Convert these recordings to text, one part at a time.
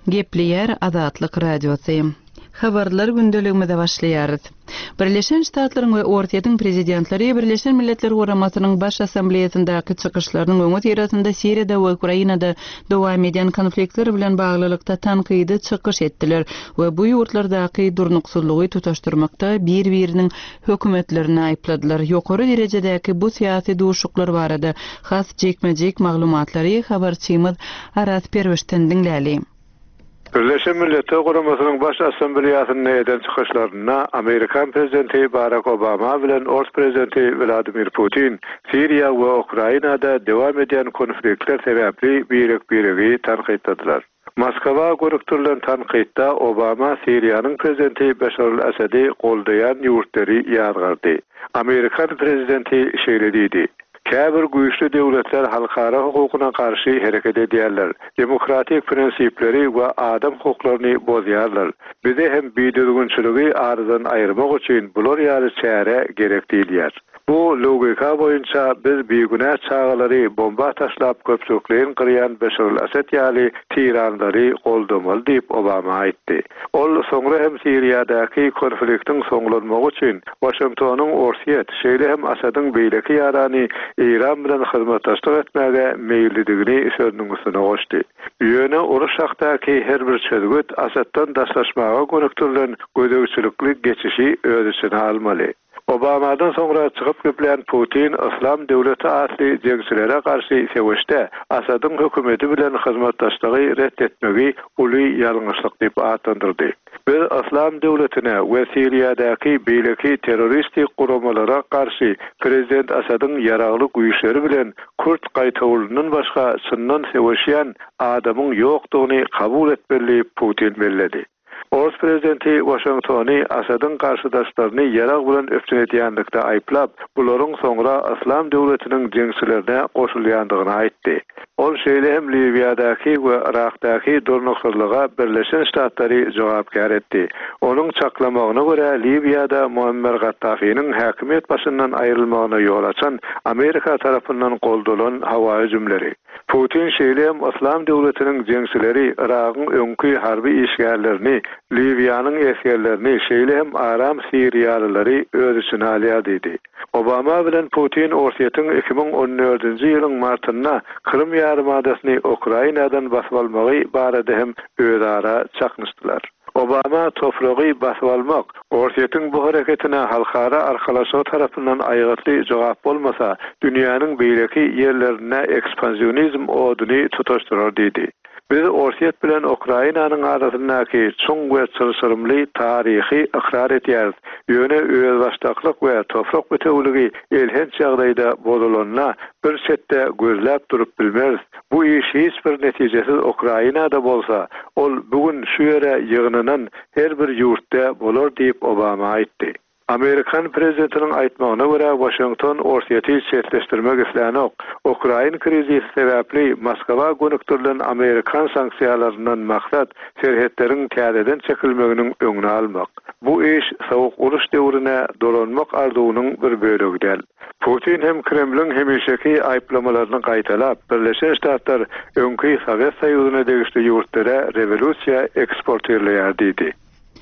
Gepleyer Azatlyk Radiosu. Habarlar gündeligimizde başlaýarys. Birleşen Ştatlaryň we Ortaýatyň prezidentleri Birleşen Milletler Guramasynyň baş assambleýasyndaky çykyşlarynyň öňe ýerasynda Siriýada we Ukrainada dowam eden konfliktler bilen baglylykda tankydy çykyş etdiler we bu ýurtlardaky durnuksuzlygy tutaşdyrmakda bir-biriniň hökümetlerini aýpladylar. Ýokary derejedäki bu syýasy duşuklar barada has jekmejek maglumatlary habarçymyz Aras Perweşden dinläli. Birleşen Milletler Guramasynyň baş assambleýasynyň eden çykyşlaryna Amerikan prezidenti Barack Obama bilen Rus prezidenti Vladimir Putin Siriýa we Ukrainada dowam eden konfliktler sebäpli birigi tanqytladylar. Moskwa görükdirilen tanqytda Obama Siriýanyň prezidenti Beşar al-Asady goldaýan ýurtları ýargardy. Amerikan prezidenti şeýledidi: Käbir güýçli döwletler halkara hukukyna karşı hereket edýärler. Demokratik prinsipleri we adam hukuklaryny bozýarlar. Bize hem biýdürgünçiligi ardan aýyrmak üçin bular ýaly çäre gerek diýilýär. Bu logika boýunça biz beýgünä çağalary bomba taşlap köpçüklerin kıryan Beşar al-Asad ýaly tiranlary goldamaly diýip Obama aýtdy. Ol soňra hem Siriýadaky konfliktiň soňlanmagy üçin Washingtonyň Ortaýat şeýle hem Asadyň beýleki ýarany İran bilen hyzmatdaşlyk etmäge meýilligini sözüniň üstüne goşdy. Ýöne uruş şahtaky her bir çözgüt Asaddan daşlaşmaga görükdirilen gödäwçilikli geçişi öz içine almaly. Obama'dan sonra çıkıp gepleyen Putin, İslam devleti asli jeňçilere karşı seweşde Asadyň hökümeti bilen hyzmatdaşlygy reddetmegi uly ýalňyşlyk diýip atandyrdy. Biz İslam devletine we Siriýadaky beýleki terroristik guramalara karşı prezident Asadyň ýaragly güýçleri bilen Kürt gaýtawylynyň başga çyndan seweşýän adamyň ýokdugyny kabul etmeli Putin belledi. Rus prezidenti Washingtony Asadyň karşıdaşlaryny ýarag bilen öpçünetýänlikde aýplap, bularyň soňra İslam döwletiniň jeňçilerine goşulýandygyny aýtdy. Ol şeýle hem Libyadaky we Irakdaky durnuksuzlyga Birleşen Ştatlary jogapkar etdi. Onuň çaklamagyna görä Libyada Muammer Gaddafi'niň häkimet başyndan aýrylmagyna ýol açan Amerika tarapyndan goldanan hawa hüjümleri. Putin şeýle hem İslam döwletiniň jeňçileri Irakyň öňkü harby işgärlerini, Libyanyň eskerlerini şeýle hem aram Siriýalylary öz içine alýar dedi. Obama bilen Putin Ortaýatyň 2014-nji ýylyň martyna Krym ýarymadasyny Ukrainadan basyp almagy barada hem özara çaknyşdylar. Obama topragy basyp almak, Ortaýatyň bu hareketine halkara arkalaşygy tarapyndan aýgatly jogap bolmasa, dünýäniň beýleki ýerlerine ekspansionizm oduny tutaşdyrar dedi. Biz Ortaýat bilen Ukrainanyň arasyndaky çoň we çylşyrymly taryhy ikrar etýäris. Ýöne öz başdaklyk we toprak ötewligi elhenç ýagdaýda bolulanyna bir setde gözläp durup bilmez. Bu iş hiç bir netijesiz Ukrainada bolsa, ol bugün şu ýere ýygynynan her bir ýurtda bolar diýip Obama aýtdy. Amerikan prezidentiniň aýtmagyna görä Washington Ortaýaty çetleşdirmek islenok. Ukraina krizi sebäpli Moskwa görükdirilen Amerikan sanksiýalarynyň maksat serhetleriň täzeden çekilmeginiň öňüne almak. Bu iş sowuk uruş döwrüne dolanmak arzuwynyň bir bölegi. Putin hem Kremlin hemişeki aýplamalarını gaýtalap, Birleşen Ştatlar öňkü Sowet Soýuzyna degişli ýurtlara revolýusiýa eksporterleýär diýdi.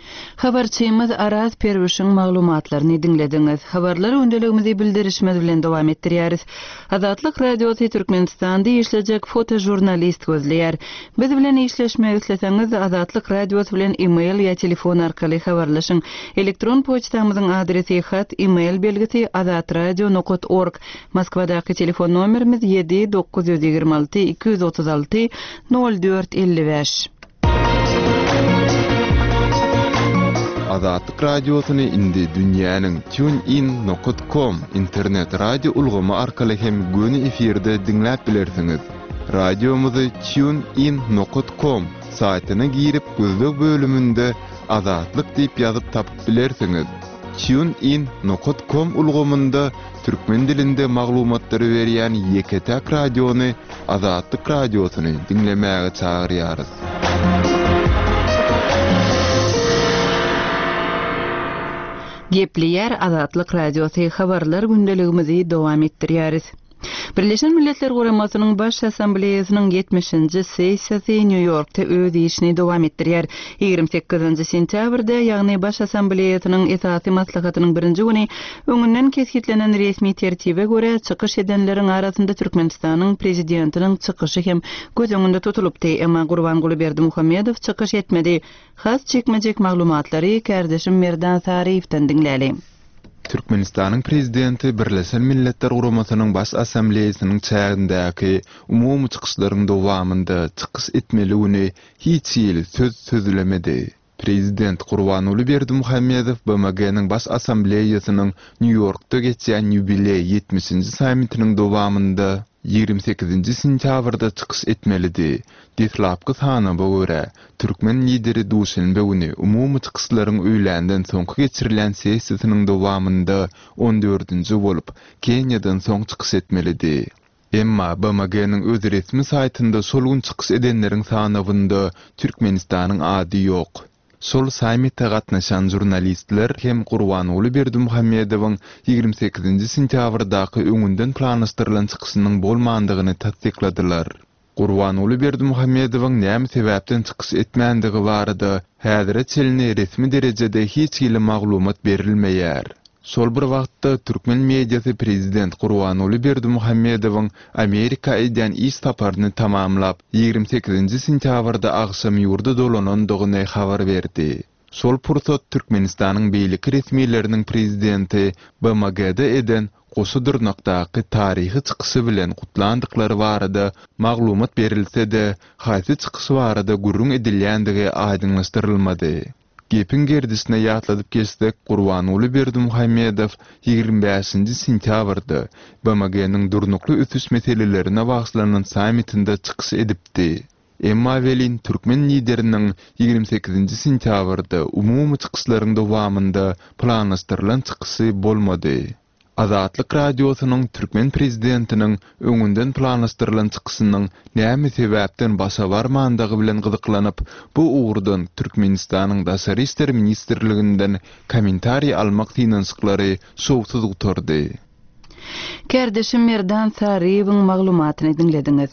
Habarçymyz Aras Perweşiň maglumatlaryny dinlediňiz. Habarlar öndeligimizi bildirişimiz bilen dowam etdirýäris. Azatlyk Radiosu Türkmenistanda işlejek fotojurnalist gözleýär. Biz bilen işleşmek isleseňiz Azatlyk Radiosu bilen e-mail ýa telefon arkaly habarlaşyň. Elektron poçtamyzyň adresi hat e-mail belgisi azatradio.org. Moskwadaky telefon nomerimiz 7926 236 0455. Azatlyk Radiosyny indi dünýäniň tunein.com internet radio ulgamy arkaly hem göni efirde dinläp bilersiňiz. Radiomuzy tunein.com saýtyna girip gözlük bölümünde Azatlyk diýip ýazyp tapyp bilersiňiz. tunein.com ulgamynda türkmen dilinde maglumatlary berýän Yeketek radiony Azatlyk Radiosyny dinlemäge çagyrýarys. Gepleyer Azatlyk Radiosu habarlar gündeligimizi dowam etdirýäris. Birleşen Milletler Guramasynyň baş assambleýasynyň 70-nji sessiýasy New Yorkda öz işini dowam etdirýär. 28-nji sentýabrda, ýagny baş assambleýasynyň esasy maslahatynyň birinji güni öňünden kesgitlenen resmi tertibe görä çykyş edenleriň arasynda Türkmenistanyň prezidentiniň çykyşy hem göz öňünde tutulupdy. Emma Gurbanguly Berdimuhammedow çykyş etmedi. Has çekmejek maglumatlary kardeşim Merdan Sariyewden diňläli. Türkmenistanyň prezidenti Birleşen Milletler Guramasynyň baş assambleýasynyň çägindäki umumy çykyşlaryň dowamynda çykyş etmeligini hiç ýyl söz sözülemedi. Prezident Gurbanuly Berdimuhammedow BMG-niň baş assambleýasynyň New Yorkda geçýän ýubiley 70-nji sammitiniň dowamynda 28-nji sentýabrda çykyş etmelidi. Detlapky sanaga görä, Türkmen lideri Duşenbe güni umumy çykyşlaryň öýländen soňky geçirilen sessiýasynyň dowamynda 14-nji bolup Kenýadan soň çykyş etmelidi. Emma BMG-niň öz resmi saýtynda şol gün çykyş edenleriň sanawynda Türkmenistanyň ady ýok. Sol sammitde gatnaşan jurnalistler hem Gurbanuly Berdimuhammedowyň 28-nji sentýabrdaky öňünden planlaşdyrylan çykyşynyň bolmandygyny tasdikladylar. Gurbanuly Berdimuhammedowyň näme sebäpden çykyş etmänligi barada häzire çelini resmi derejede hiç ýyly maglumat berilmeýär. Sol bir wagtda Türkmen mediasy prezident Gurbanuly Berdimuhammedowyň Amerika eden iş taparyny tamamlap 28-nji sentýabrda agşam ýurda dolanandygyny habar berdi. Sol pursat Türkmenistanyň beýlik resmiýetleriniň prezidenti BMG-de eden Goşudyrnakdaky taryhy çykyşy bilen gutlandyklary barada maglumat berilse-de, haýsy çykyşy barada gurrun edilýändigi aýdynlaşdyrylmady. Gepin gerdisine ýatladyp geçsek, Gurbanuly Berdimuhammedow 25-nji sentýabrda BMG-niň durnukly ötüş meselelerine bagşlanan sammitinde çykyş edipdi. Emma welin Türkmen lideriniň 28-nji sentýabrda umumy çykyşlaryň dowamynda planlaşdyrylan çykyşy bolmady. Azatlyk radiosynyň Türkmen prezidentiniň öňünden planlaşdyrylan çykyşynyň näme sebäpden başa barmandygy bilen gyzyklanyp, bu uğurdan Türkmenistanyň Daşary işler ministrliginden kommentariýa almak dinansyklary şowsuz gutardy. Kardeşim Merdan Sariyewň maglumatyny dinlediňiz.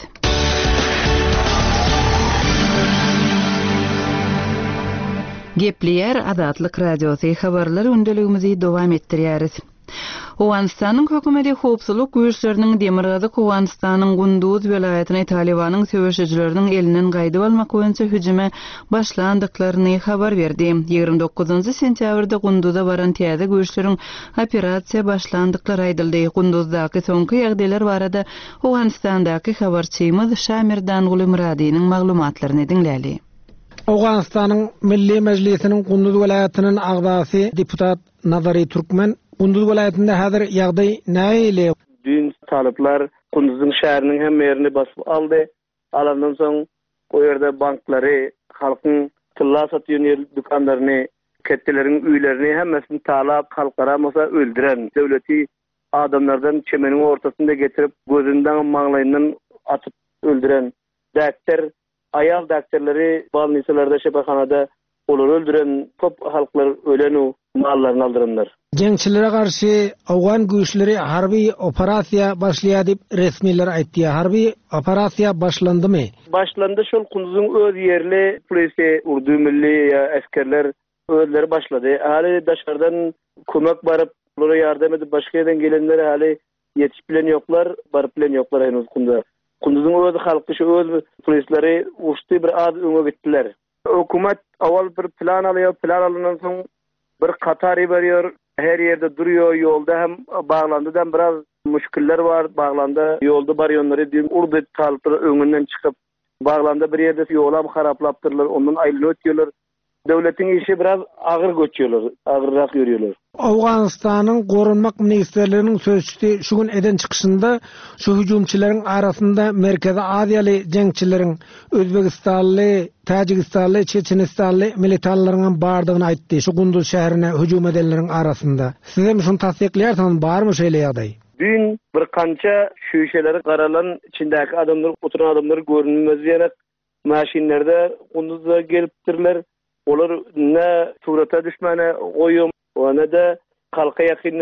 Gepleýär Azatlyk radiosy habarlar öndeligimizi dowam etdirýäris. Owganistanyň hökümeti howpsuzlyk güýçleriniň Demirgazy Owganistanyň Gunduz welaýatyny Talibanyň söwüşçileriniň elinden gaýdyp almak boýunça hüjüme başlandyklaryny habar berdi. 29-njy sentýabrda Gunduzda baran täze güýçleriň operasiýa başlandyklary aýdyldy. Gunduzdaky soňky ýagdaýlar barada Owganistandaky habarçymyz Şamirdan Gulumradynyň maglumatlaryny dinläli. Owganistanyň Milli Mejlisiniň Gunduz welaýatynyň agdasy deputat Nazary Türkmen Gunduz welaýatynda häzir ýagdaý näme? Dün talyplar Gunduzyň şäheriniň hem ýerini basyp aldy. Alandan soň o ýerde banklary, halkyň tylla satýan dükanlaryny, ketdeleriň üýlerini hemmesini talap, halkara masa öldüren döwleti adamlardan çemeniň ortasynda getirip gözünden maňlaýyndan atyp öldüren daktar, ayal daktarlary balnisalarda, şepahanada olar öldüren köp halklar öleni mallaryny aldyranlar. Jeňçilere garşy Awgan güýçleri harby operasiýa başlaýar diýip resmiler aýtdy. Harby operasiýa başlandymy? Başlandy. Şol Gunduzyň öz ýerli polisi, urdu milli askerler özleri başlady. Hali daşardan kömek barıp, onlara yardım edip başka ýerden gelenler hali ýetişip bilen ýoklar, barıp bilen ýoklar henüz Gunduzda. Gunduzyň öz halky şu öz polisleri uçdy bir az öňe gitdiler. Hökümet awal bir plan alýar, plan alandan soň bir Katar berýär, her ýerde durýar, ýolda hem baglandy hem biraz müşkiller bar, baglandy, ýolda barýanlary diýip urdy talyplar öňünden çykyp, baglandy bir ýerde ýolam haraplapdyrlar, ondan aýlyp ötýärler. Döwletiň işi biraz agyr göçýärler, agyrrak ýörýärler. Awganistanyň gorunmak ministrliginiň sözçüsi şu gün eden çykyşynda şu hüjümçileriň arasynda Merkezi Aziýaly jeňçileriň Özbegistanly, Tajikistanly, Çeçenistanly militarlaryň bardygyny aýtdy. Şu Gunduz şäherine hüjüm edenleriň arasynda. Siz hem şunu tasdiklärsiňiz, barmy şeýle ýagdaý? Dün bir kança şüýşeleri garalan içindäki adamlar, oturan adamlar görünmez ýerek maşinlerde Gunduzda gelipdirler. Olar ne surata düşmene goýum, ona da halka ýakynlaşýan.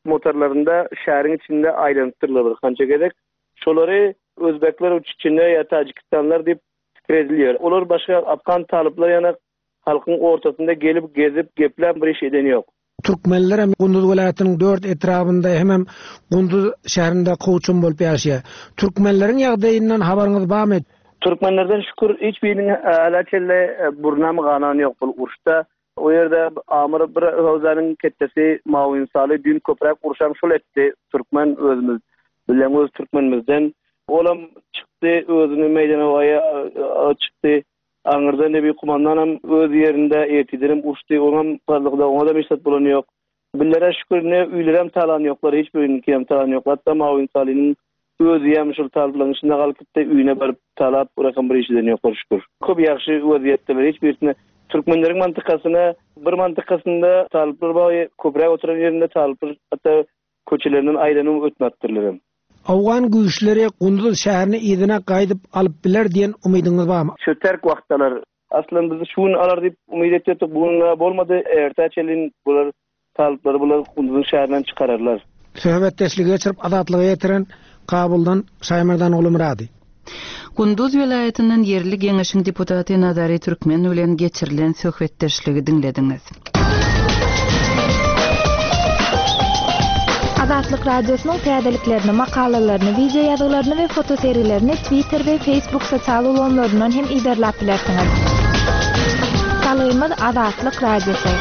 motorlarında şehrin içinde ayrılıp durulur. Kança gerek. Şolary Özbekler uçuşçuna ya Tacikistanlar deyip fikrediliyor. Olar başka Afgan talıplar yana halkın ortasında gelip gezip geplen bir iş eden yok. Türkmenler hem Gunduz vilayatynyň 4 etrafında hem Gunduz şäherinde koçum bolup ýaşaýar. Türkmenleriň ýagdaýyndan habaryňyz barmy? Türkmenlerden şükür hiçbirinin alaçelle burnamı ganan yok bu uruşta. O yerde Amir bir Howzanyň kettesi Mawin Saly dün köprek uruşan şol etdi. Türkmen özümüz bilen öz Türkmenimizden olam çıktı özünü meydana waya çıktı. Aňyrda nebi kumandanam öz ýerinde ýetidirim uçdy. Oňam barlygda oňa da meşat bolan ýok. Billere şükür ne üýlerem talan ýoklar, hiç biriniň kim talan ýok. Hatda Mawin Salynyň öz ýem şol talyplaryň içinde galypdy, üýüne barıp talap rakam bir işden ýoklar şükür. Köp ýaxşy waziyetdeler, hiç birisine Türkmenleriň mantykasyna bir mantykasynda talyplar baý köprek oturan ýerinde talyplar hatda köçelerinden aýranyp ötmäpdirler. Awgan güýçleri Gunduz şäherini ýerine gaýdyp alyp biler diýen umydyňyz barmy? Şu terk wagtlar aslan bizi şuny alar diýip umyt etdik, buňa bolmady. Ertäçelin bular talyplar bular Gunduz şäherinden çykararlar. Söhbetdeşligi geçirip azatlygy ýetiren Kabuldan Şaýmardan oğlum Radi. Gunduz vilayatynyň yerli geňeşiň deputaty Nazary Türkmen bilen geçirilen söhbetdeşligi dinlediňiz. Azatlyk radiosynyň täzeliklerini, makalalaryny, video ýazgylaryny we foto seriýlerini Twitter we Facebook sosial ulanlaryndan hem iderläp bilersiňiz. Salymyz Azatlyk radiosu.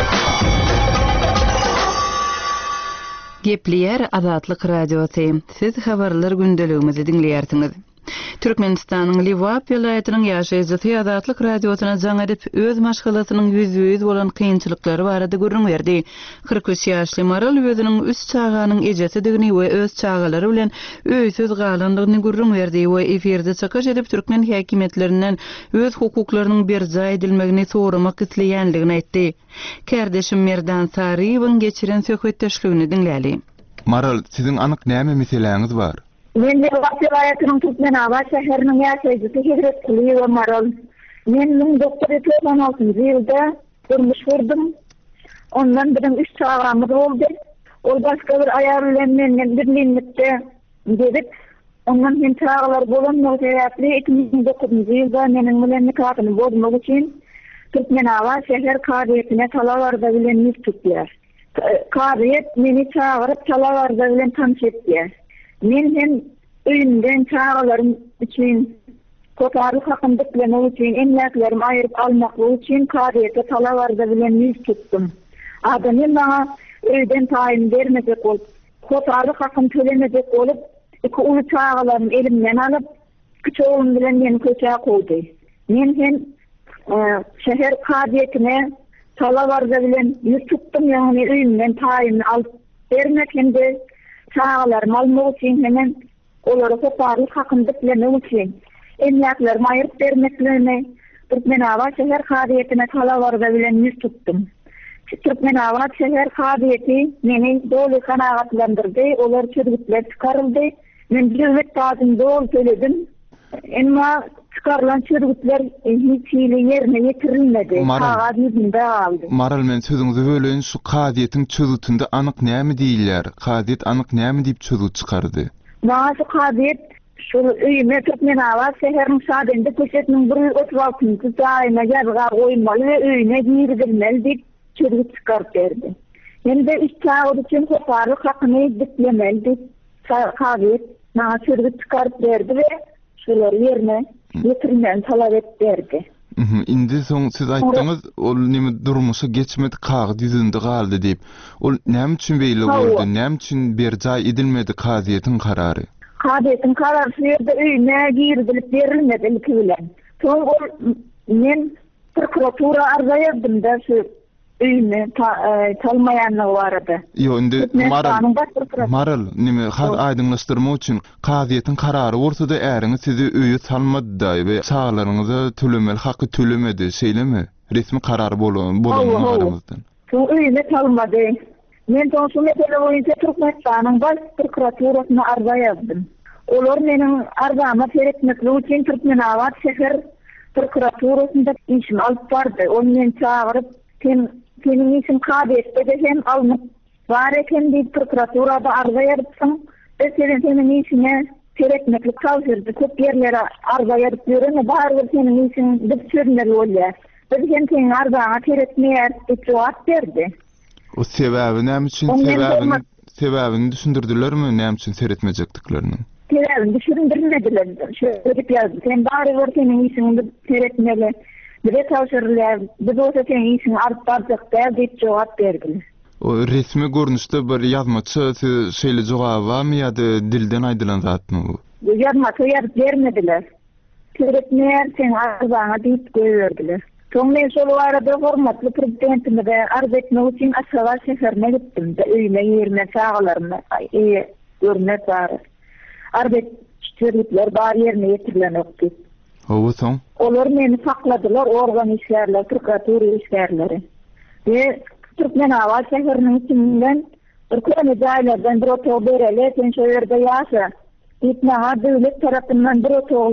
Gepleýär Azatlyk radiosu. Siz habarlar gündeligimizi dinleýärsiňiz. Türkmenistanyň Liwap vilayatynyň ýaşaýjysy Azatlyk radiosyna jaň edip öz maşgalasynyň ýüzüýüz bolan kynçylyklary barada görüň berdi. 43 ýaşly Maral özüniň üst çağanyň ejesidini we öz çağalary bilen öýsüz galandygyny görüň berdi we eferde çykyş edip türkmen häkimetlerinden öz hukuklarynyň berja edilmegini soramak isleýänligini aýtdy. Kardeşim Merdan Saryýewiň geçiren söhbetdeşligini dinläli. Maral, siziň anyk näme meseläňiz bar? Men de vilayatynyň Türkmen Awa şäheriniň ýaşaýjysy Hidret Kuly we Maral. Men 1996-njy ýylda durmuş gurdum. Ondan bilen 3 çağamyz boldy. Ol başga bir aýar bilen menden birlikde gedip, ondan hem çağalar bolan sebäpli 2009-njy ýylda meniň bilen nikahyny bozmak üçin Türkmen Awa şäher kadiýetine talabarda bilen ýüz tutýar. Kadiýet meni çağıryp talabarda bilen tanış etdi. Men hem öýümden çağalarym üçin, kotarlyk hakynda bilemek üçin, emlaklarym aýryp almak üçin kadiýete talabarda bilen ýüz tutdum. Adamym bana öýden taýyn bermejek bolup, kotarlyk hakyn tölemejek bolup, iki uly çağalarym elimden alyp, küçüğüm bilen meni köçäge goýdy. Men hem şäher kadiýetine talabarda bilen ýüz tutdum, ýagny öýümden taýyn alyp bermek hemde çağalarym almak üçin hemen olary kotarlyk hakynda bilemek üçin emlaklarym aýryp bermeklerine Türkmen Awa şäher kadiýetine talabarda bilen ýüz tutdum. Türkmen Awa şäher kadiýeti meni doly kanagatlandyrdy, olar çürgütler çykaryldy. Men döwlet taýyny dol töledim. Emma çıkarılan çürgütler hiç yerine getirilmedi. Kağıt yüzünde aldı. Maral, men sözüňizi böleýin, şu kadiýetiň çözütinde anyk näme diýilýär? Kadiýet anyk näme diýip çözüt çykardy? Bana şu kadiýet şu öýüme Türkmen Awa şäheriniň şadynda köşetiniň 136-njy daýyna ýazga goýmaly we öýüne girdilmeli diýip çürgüt çykaryp berdi. Hemde üç çağır üçin kotarlyk hakyny diklemeli kadiýet bana çürgüt çykaryp berdi we şolar ýerine getirilmeli talap etdi. Indi soň siz aýtdyňyz, ol näme durmuşa geçmedi, kağıt ýüzünde galdy diýip. Ol näme üçin beýle boldy? Näme üçin berja edilmedi kadiýetiň karary? Kadiýetiň karary şu ýerde öýüne girdilip berilmedi ilki bilen. Soň men prokuratura arza ýazdym da şu öýüne talmaýanlygy barady. Yo, indi Maral, näme aýdyňlaşdyrmak üçin kadiýetiň karary bolsa-da äriňiz sizi öýe salmady we çağalaryňyza tölemeli haky tölemedi, şeýlemi? Resmi karar bolan aramyzdan. Şu öýüne salmady. Men şu mesele boýunça Türkmenistanyň baş prokuraturasyna arza ýazdym. Olar meniň arzama teretmek üçin Türkmen Awa şäher prokuraturasynda işimi alyp bardy. Ol meni çağıryp senin işin kadiýetde de hem almak Bareken bir prokuraturada arza yarıtsın. Senin işine teretmekli kavşırdı. Köp yerlere arza yarıp yürüne. Bağırır senin işin bir sürünleri oluyor. Biz hem senin arzana teretmeyer cevap verdi. O sebebi näme üçin sebäbini düşündürdiler mi? Näme üçin seretmejekdiklerini? Sebäbini düşündürmediler. Şöyle yazdı. Sen bağırır senin işin bir teretmeli. Bir de kavşırlar. Bir de olsa senin işin arz barcak der cevap verdiler. O resmi görünüşde bir yazmaçı şeýle jogaba mı ýa-da dilden aýdylan zatmy bu? Yazmaçy vermediler. Teretmeyer sen arzana diýip goýberdiler. Soňra şol arada hormatly prezidentime de arz etmek üçin Aşgabat şäherine gittim. Öýle ýerine sagalaryny görmek bar. Arz etýärler bar ýerine ýetirilenokdy. O soň? Olar meni sakladylar, organ işlerler, prokuratura işlerleri. Ve Türkmen Hava şäheriniň içinden bir köme jaýlardan bir otog bereli, sen şo ýerde ýaşa. Ýetmäge döwlet tarapyndan bir otog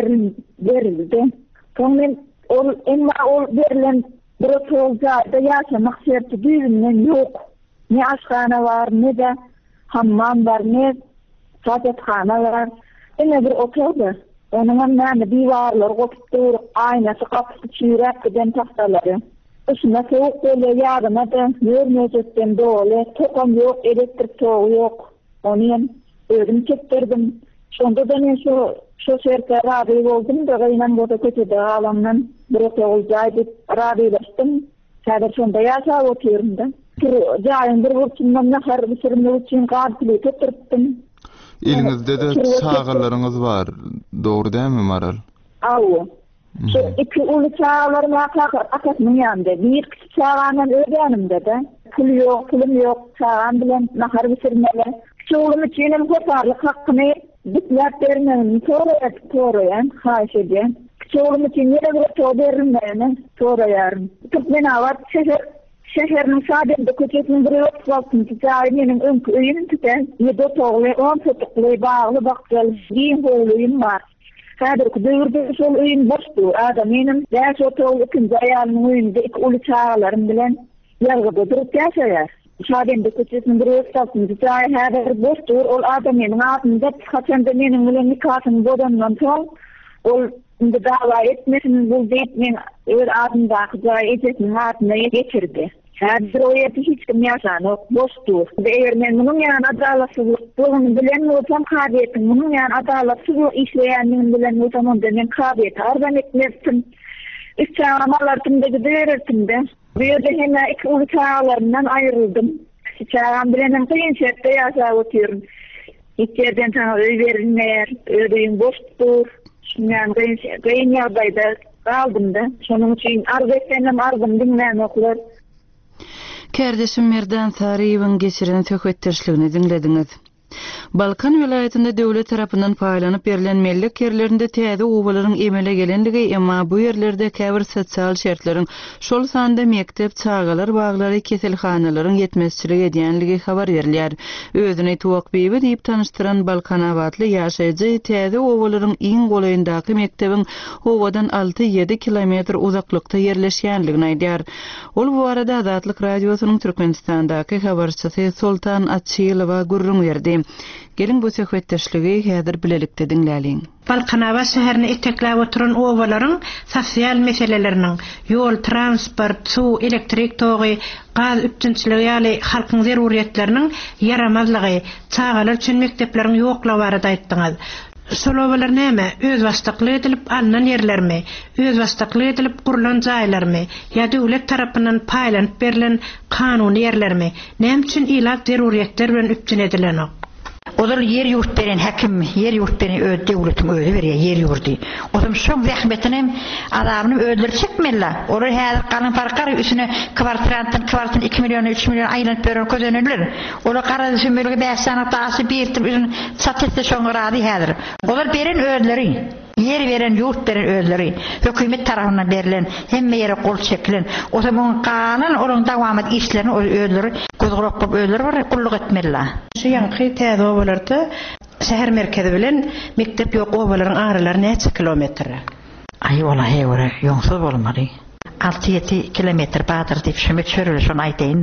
berildi. Soň emma ol berilen bir otog jaýda ýaşamak şerti düýünden ýok. Ne aşgana var, ne de hammam var, ne saatkhana var. Ene bir otogda. Onuň näme diwarlar gopdur, aýnasy gapy çýrek giden tahtalary. Şuna soğuk böyle yarına da görmeyecektim böyle. Tokam yok, elektrik toğu yok. Onu ödüm çektirdim. Sonda da ben şu şerke rabi oldum da gaynan boda kötüde alamdan bir otoğul caydı rabileştim. Sadece sonda yaşa otuyorum da. Cayın bir burçundan nahar bir sürümde uçun kadili tutturttum. Elinizde de çağırlarınız var. Doğru değil mi Maral? Avu. Şu iki ulu çağlarım akasının yanında. Bir küçük çağlarından öğrenimde de. Pulum yok. Çağlan bilen nahar bitirmeli. Çoğulum içinim koparlık hakkını bitler vermem. Torayan. Haş edeyim. Çoğulum için yine bir çoğu verilmeyene. Torayarım. Türkmen Hava şäheriniň sadende köçesini bir ýoksaltyn tijarynyň öňkü öýüni tüten. Ýerde toğly 10 tutukly bagly bakjal giň bolýum var. Häzirki döwürde şol öýün boşdur. Adamynyň däş otoğly ikinji aýalynyň öýünde iki uly çağlarym bilen ýalgyda durup ýaşaýar. Sadende köçesini bir ýoksaltyn tijary häzir boşdur. Ol adamynyň adynda haçanda meniň bilen nikahyny bodandan soň ol indi dawa etmesin bul deyip men öýür adyndaky jaý ejesiniň adyna geçirdi. Häzir o ýerde hiç kim ýaşanok, boşdur. Eger men munyň ýanyna adalatsyzlyk bolgyny bilen bolsam kabiýetim, munyň ýanyna adalatsyzlyk işleýänligiň bilen bolsam onda men kabiýet ardan etmezdim. Üç çağlamalarımda giderirdim de. Bu ýerde hemme iki uly çağlarymdan aýryldım. Çağam bilenem kıyın şertde ýaşap oturum. Hiç ýerden taňa öý berilmeýär, öýüm boşdur. Şundan gayın ýagdaýda kaldım da. Şonuň üçin arz etsenem arzym dinlämekler. Kerdeşim Merdan Sariýewiň geçiren söhbetdeşligini dinlediňiz. Balkan vilayetinde döwlet tarapyndan paýlanyp berilen mellik ýerlerinde täze owalaryň emele gelenligi, emma bu ýerlerde käbir sosial şertleriň şol sanda mektep, çağalar, baglary, keselhanalaryň ýetmezçilik edýänligi habar berilýär. Özüni Tuwak Beýbi diýip tanıştyran Balkan awatly ýaşaýjy täze owalaryň iň golaýyndaky mektebiň owadan 6-7 kilometr uzaklykda ýerleşýänligini aýdýar. Ol bu arada Azatlyk radiosynyň Türkmenistandaky habarçysy Sultan Atçylowa gurrun berdi. Gelin bu söhbetdeşligi häzir bilelikde dinläliň. Balkanava şäherine etekläp oturan owalaryň sosial meseleleriniň ýol, transport, suw, elektrik togy, gaz üçinçiligi ýaly halkyň zeruriýetleriniň yaramazlygy, çağalar üçin mektepleriň ýoklagy barada aýtdyňyz. Şol owalar näme? Öz wastykly edilip alynan ýerlermi? Öz wastykly edilip gurulan jaýlarmy? Ýa döwlet tarapyndan paýlanyp berilen kanuny ýerlermi? Näme üçin ilaz zeruriýetler bilen üpçün edilenok? Olar yer yurt beren hakim, yer yurt beren döwletiň öýde berýär yer yurdy. Odam şoň zähmetinem adamyny öldürip çekmella. Olar häzir galan farkar üstüne kvartran 2 milyon 3 milyon aýlanyp beren közenler. Olar garada sömürge bäsana taşy bertip üzün satette şoňrady häzir. Olar beren öýleri. Yer veren, yurt veren öýleri. Hökümet tarapyndan berilen hemme ýere gol çekilen. O zaman kanun onun dawam et işlerini öýleri gözgürok bolup öýleri bar gulluk etmeli. Şu ýanky täze owalarda şäher merkezi bilen mektep ýok owalaryň aralary näçe kilometr? Ay wallahi ýoňsuz bolmady. 6-7 kilometr badyr diýip şemek çörüle şonu aýtaýyn.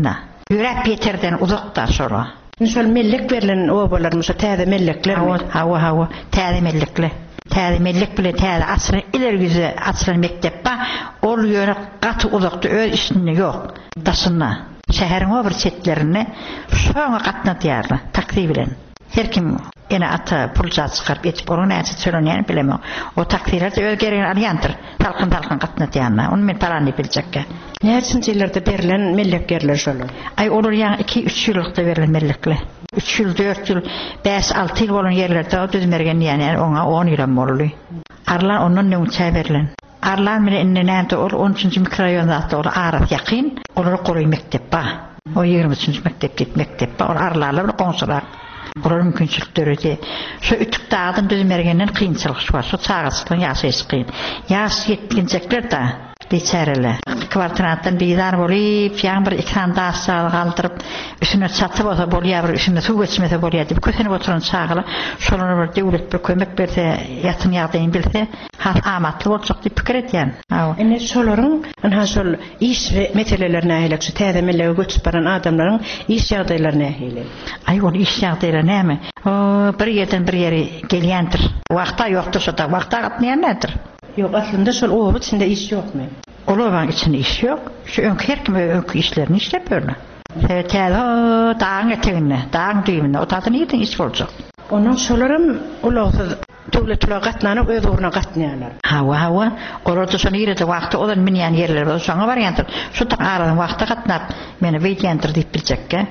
Yürep yeterden uzakta sonra. Şol mellek berilen obalarymyza täze mellekler. Hawa täze mellekler. Täze mellek bile täze asry ilergize asry mektep ba ol ýöne gaty uzakda öz işinde ýok. Daşynna şäheriň bir çetlerini şoňa gatnatyarlar takdir bilen. Her kim ene ata pulja çykaryp etip onu näçe söylenýän bilemem. O takdirlerde öz geregen alýandyr. Talkyn gatnatýanlar. Onu men paranly biljekke. Näçinçilerde berilen melleklerler şolar. Ay olur ýa 2-3 ýylykda berilen mellekler. 3 ýyl, 4 ýyl, 5-6 ýyl bolan ýerlerde düzmergen ýani oňa 10 ýyl boldy. Arlar ondan näçe berilen. Arlar menen näde ol 13-nji mikroraýonda ol Araf ýakyn, olar gory mektep ba. O 23-nji mektep ba, ol arlarlar goňşular. Olar mümkinçilikleri de. Şu ütük dağdan düzmergenden kıyınçılık var. Şu çağısıdan yaşayış kıyın. Yaş yetkinçekler de beçereler. Kvartranattan bir bolyp, ýa bir ekran daşsaly galdyrıp, üstüne çatyp osa bolýar, üstüne su geçmese bolýar diýip köseni oturan çağıla, şolary bir döwlet bir kömek berse, ýatyn ýagdaýyn bilse, has amatly boljak diýip pikir etýän. Ene şolaryň ana şol iş meselelerine helekçi täze mellege göçüp baran adamlaryň iş ýagdaýlaryna hele. Ay ol iş ýagdaýlary näme? Bir ýerden bir ýere gelýändir. Wagta ýokdur, şota wagta gatnaýan nädir? Yok aslında şol oğul içinde iş yok mu? Oğulun içinde iş yok. Şu her kim önkü işlerini işlep böyle. Tel dağın eteğine, dağın düğümüne, o tadı neyden iş olacak? Onun şolarım ulağı devletler katlanıp öz uğruna katlayanlar. Hava. Orada sonra yerde vakti olan minyan yerler var. Sonra var yandır. Şu tak aradan vakti katlanıp beni veydiyandır deyip bilecek ki.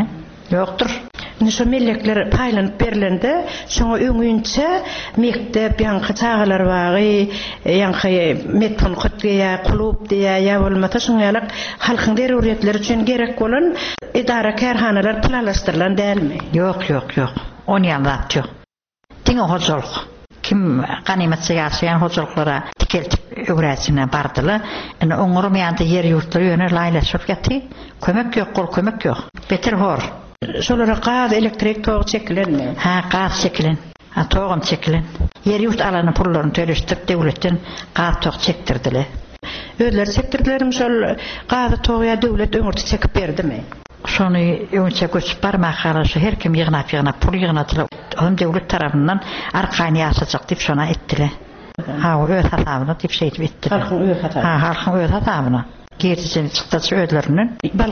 Yoktur. Şu mellekler paylanıp berilendi. Şoňa öňünçe mektep ýanky çağalar bary, ýanky metfon kutgeýa, klub diýä, ýa bolmasa şoňalyk halkyň deruriýetleri üçin gerek bolan idara kärhanalar planlaşdyrylan dälmi? Yok. Onu ýanlat ýok. Tiňe hojuluk. Kim ganimet ýaşaýan hojuluklara tikeltip öwräsine bardylar. Ene oňurum ýa-da ýer ýurtlara ýöne laýlaşyp ýaty. Kömek ýok, gol kömek ýok. Beter hor. Şolara gaz elektrik toğ çekilenmi? Gaz çekilen. Toğum çekilen. Yer yurt alanı pullaryny töleşdirip döwletden gaz toğ çekdirdiler. Öýler çekdirdilerim şol gaz toğya döwlet öňürde çekip berdimi? Şonu öňçe göçüp barmak garaşy her kim ýygnap pul ýygnatyp, hem döwlet tarapyndan arkaýny ýaşajak diýip şona etdiler. Öz hasabyna diýip şeýdip etdiler. Halkyň öz hasabyna. Gerçekten çıktığı ödüllerinin.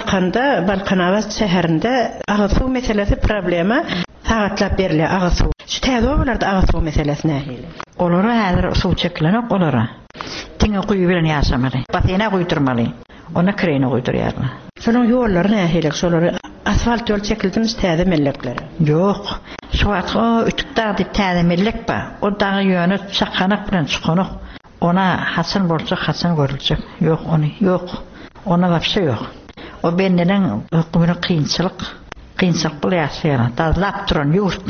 Balkan Avaz şehrinde ağızı meselesi problemi sağatlap berili ağızı. Şu täze obalarda ağızı meselesi nähili? Olara häzir suw çekilenek olara. Tiňe guýy bilen ýaşamaly. Basyna guýdurmaly. Ona kireni guýdurýarlar. Şonuň ýollary nähili? Şolary asfalt ýol çekildimi täze mellekleri? Ýok. Şu wagt ütük dağ diýip täze mellek ba. O dağı ýöne çakanak bilen çykanak. Ona hasan boljak, hasan görüljek. Yok. Ona wapşe yok. O bendeniň hukmyny kynçylyk bilen ýaşaýan, dazlap duran ýurt.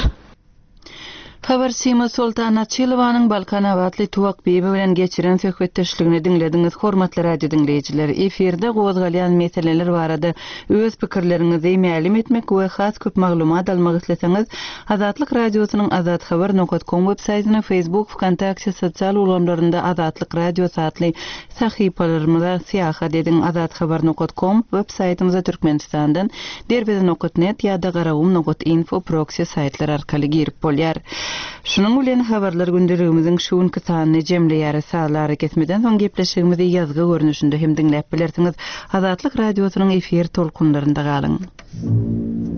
Habarçymy Sultan Açylowanyň Balkan Awatly Tuwak Bibi bilen geçiren söhbetdeşligini dinlediňiz. Hormatly radio dinleýijiler, eferde gowazgalýan meseleler barada öz pikirleriňizi mälim etmek we has köp maglumat almak isleseňiz, Azatlyk radiosynyň azathabar.com websaýtyny, Facebook, Wkontakte sosial ulanlarynda Azatlyk radio satly sahypalarymyza siýahat ediň. Azathabar.com websaýtymyza Türkmenistandan derbeden.net ýa-da garawum.info proxy saýtlar arkaly girip bolýar. Şunun bilen habarlar gündeligimiziň şuňky sanyny jemleýär salary kesmeden soň gepleşigimizi ýazgy görnüşinde hem dinläp bilersiňiz. Azatlyk radiosynyň efir tolkunlarynda galyň.